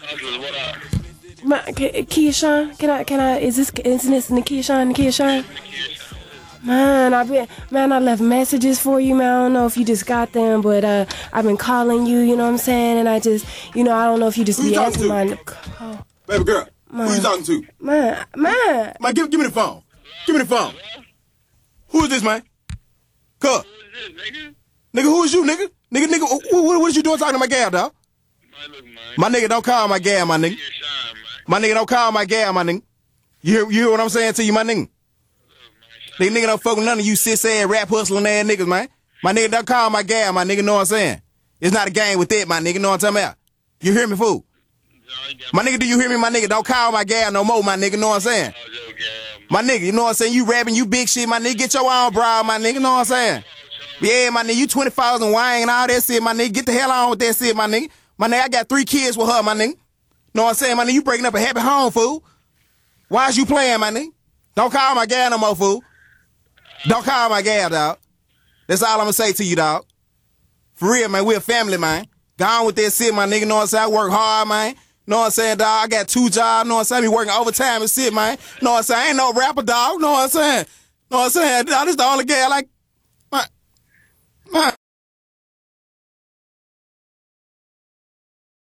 What up? Keyshawn, can I, isn't this Keyshawn? Man, I left messages for you, man. I don't know if you just got them, but I've been calling you, you know what I'm saying? And I just, I don't know if you just be answering my call. Baby girl, who you talking to? Man, give me the phone. Give me the phone. Who is this, man? Cuz. Who is this, nigga? Nigga, who is you, nigga? Nigga, what is you doing talking to my gal, dog? My nigga, don't call my gal, my nigga. My nigga, don't call my gal, my nigga. You hear what I'm saying to you, my nigga? Nigga don't fuck with none of you cis-ass, rap hustling ass niggas, man. My nigga, don't call my gal, my nigga, know what I'm saying? It's not a game with that, my nigga, know what I'm talking about? You hear me, fool? My nigga, do you hear me, my nigga? Don't call my gal no more, my nigga, know what I'm saying? My nigga, you know what I'm saying? You rapping, you big shit, my nigga. Get your own brow, my nigga, know what I'm saying? Yeah, my nigga, you 20,000 wine and all that shit, my nigga. Get the hell on with that shit, my nigga. My nigga, I got 3 kids with her, my nigga. Know what I'm saying, my nigga? You breaking up a happy home, fool. Why is you playing, my nigga? Don't call my gal no more, fool. Don't call my gal, dog. That's all I'm gonna say to you, dog. For real, man, we a family, man. Go on with that shit, my nigga, know what I'm saying? I work hard, man. Know what I'm saying, dog? I got 2 jobs, know what I'm saying? I be working overtime and shit, man. Know what I'm saying? I ain't no rapper, dog. Know what I'm saying? Know what I'm saying? Dog, this the only gal like...